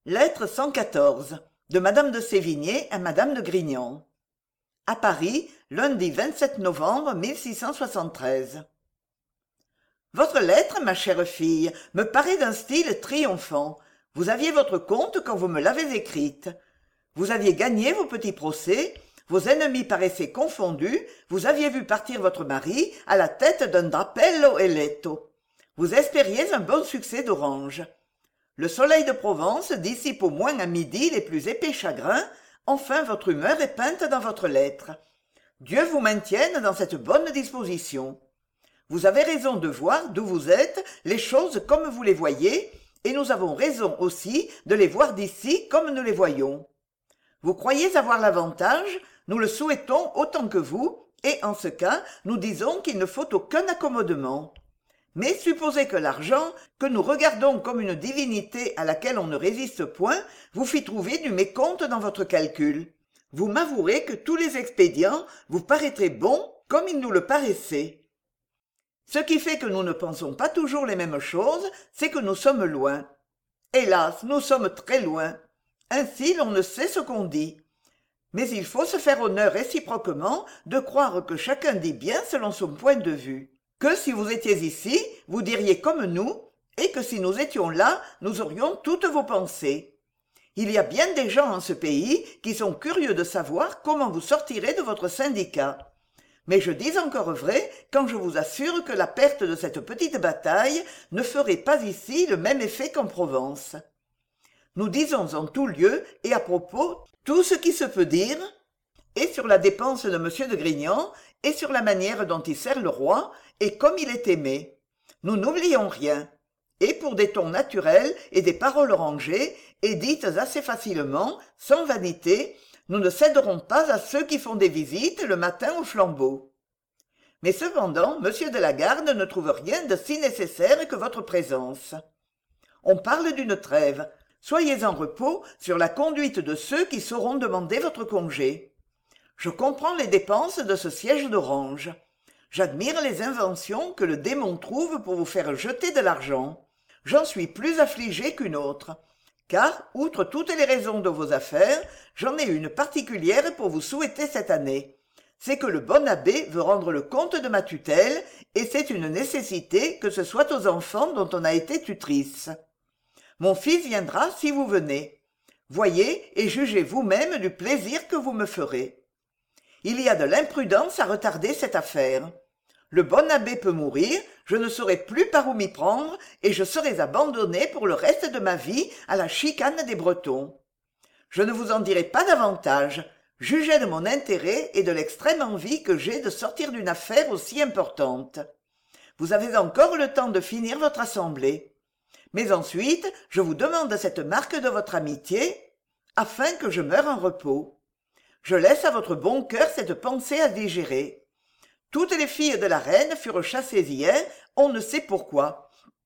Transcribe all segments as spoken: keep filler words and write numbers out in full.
Lettre cent quatorze de Madame de Sévigné à Madame de Grignan. À Paris, lundi vingt-sept novembre mille six cent soixante-treize. Votre lettre, ma chère fille, me paraît d'un style triomphant. Vous aviez votre compte quand vous me l'avez écrite. Vous aviez gagné vos petits procès, vos ennemis paraissaient confondus, vous aviez vu partir votre mari à la tête d'un drappello eletto. Vous espériez un bon succès d'orange. Le soleil de Provence dissipe au moins à midi les plus épais chagrins. Enfin votre humeur est peinte dans votre lettre. Dieu vous maintienne dans cette bonne disposition. Vous avez raison de voir d'où vous êtes les choses comme vous les voyez, et nous avons raison aussi de les voir d'ici comme nous les voyons. Vous croyez avoir l'avantage, nous le souhaitons autant que vous, et en ce cas, nous disons qu'il ne faut aucun accommodement. Mais supposez que l'argent, que nous regardons comme une divinité à laquelle on ne résiste point, vous fit trouver du mécompte dans votre calcul. Vous m'avouerez que tous les expédients vous paraîtraient bons comme ils nous le paraissaient. Ce qui fait que nous ne pensons pas toujours les mêmes choses, c'est que nous sommes loin. Hélas, nous sommes très loin. Ainsi l'on ne sait ce qu'on dit. Mais il faut se faire honneur réciproquement de croire que chacun dit bien selon son point de vue. Que si vous étiez ici, vous diriez comme nous, et que si nous étions là, nous aurions toutes vos pensées. Il y a bien des gens en ce pays qui sont curieux de savoir comment vous sortirez de votre syndicat. Mais je dis encore vrai quand je vous assure que la perte de cette petite bataille ne ferait pas ici le même effet qu'en Provence. Nous disons en tout lieu et à propos tout ce qui se peut dire, et sur la dépense de M. de Grignan, et sur la manière dont il sert le roi, et comme il est aimé. Nous n'oublions rien. Et pour des tons naturels et des paroles rangées, et dites assez facilement, sans vanité, nous ne céderons pas à ceux qui font des visites le matin au flambeau. Mais cependant, M. de la Garde ne trouve rien de si nécessaire que votre présence. On parle d'une trêve. Soyez en repos sur la conduite de ceux qui sauront demander votre congé. Je comprends les dépenses de ce siège d'orange. J'admire les inventions que le démon trouve pour vous faire jeter de l'argent. J'en suis plus affligé qu'une autre, car, outre toutes les raisons de vos affaires, j'en ai une particulière pour vous souhaiter cette année. C'est que le bon abbé veut rendre le compte de ma tutelle, et c'est une nécessité que ce soit aux enfants dont on a été tutrice. Mon fils viendra si vous venez. Voyez et jugez vous-même du plaisir que vous me ferez. Il y a de l'imprudence à retarder cette affaire. Le bon abbé peut mourir, je ne saurai plus par où m'y prendre, et je serai abandonné pour le reste de ma vie à la chicane des Bretons. Je ne vous en dirai pas davantage. Jugez de mon intérêt et de l'extrême envie que j'ai de sortir d'une affaire aussi importante. Vous avez encore le temps de finir votre assemblée. Mais ensuite, je vous demande cette marque de votre amitié, afin que je meure en repos. Je laisse à votre bon cœur cette pensée à digérer. Toutes les filles de la reine furent chassées hier, on ne sait pourquoi.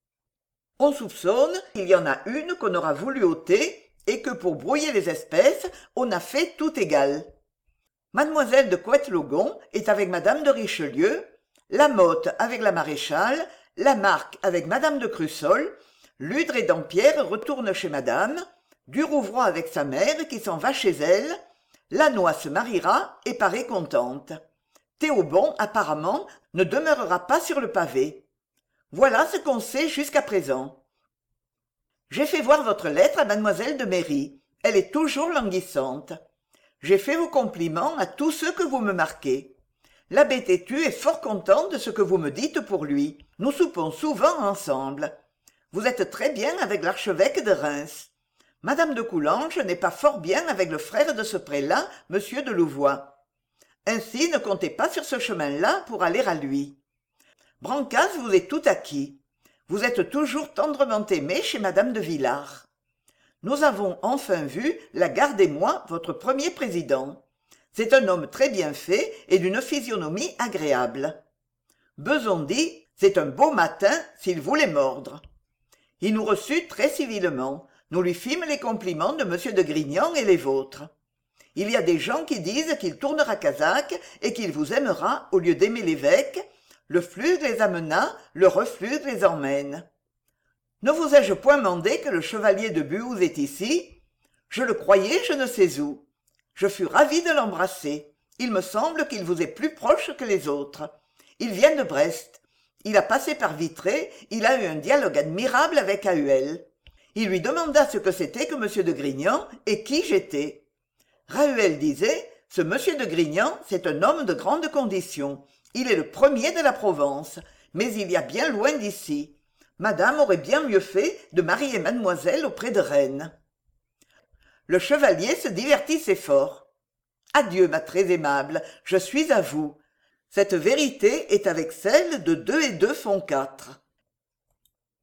On soupçonne qu'il y en a une qu'on aura voulu ôter, et que pour brouiller les espèces, on a fait tout égal. Mademoiselle de Couette-Logon est avec Madame de Richelieu, Lamotte avec la maréchale, Lamarque avec Madame de Crussol, Ludre et Dampierre retournent chez Madame, Durouvroy avec sa mère qui s'en va chez elle, Lannoy se mariera et paraît contente. Théobon, apparemment, ne demeurera pas sur le pavé. Voilà ce qu'on sait jusqu'à présent. J'ai fait voir votre lettre à mademoiselle de Méry. Elle est toujours languissante. J'ai fait vos compliments à tous ceux que vous me marquez. L'abbé Têtu est fort content de ce que vous me dites pour lui. Nous soupons souvent ensemble. Vous êtes très bien avec l'archevêque de Reims. Madame de Coulanges n'est pas fort bien avec le frère de ce prélat, monsieur de Louvois. Ainsi, ne comptez pas sur ce chemin-là pour aller à lui. Brancas vous est tout acquis. Vous êtes toujours tendrement aimé chez Madame de Villars. Nous avons enfin vu, la Garde et moi, votre premier président. C'est un homme très bien fait et d'une physionomie agréable. Beson dit, c'est un beau matin s'il voulait mordre. Il nous reçut très civilement. Nous lui fîmes les compliments de M. de Grignan et les vôtres. Il y a des gens qui disent qu'il tournera casaque et qu'il vous aimera au lieu d'aimer l'évêque. Le flux les amena, le reflux les emmène. Ne vous ai-je point mandé que le chevalier de Buhouz est ici? Je le croyais je ne sais où. Je fus ravi de l'embrasser. Il me semble qu'il vous est plus proche que les autres. Il vient de Brest. Il a passé par Vitré, il a eu un dialogue admirable avec Ahuel. Il lui demanda ce que c'était que M. de Grignan et qui j'étais. Rahuel disait « Ce M. de Grignan, c'est un homme de grande condition. Il est le premier de la Provence, mais il y a bien loin d'ici. Madame aurait bien mieux fait de marier mademoiselle auprès de Rennes. » Le chevalier se divertissait fort. « Adieu, ma très aimable, je suis à vous. Cette vérité est avec celle de deux et deux font quatre.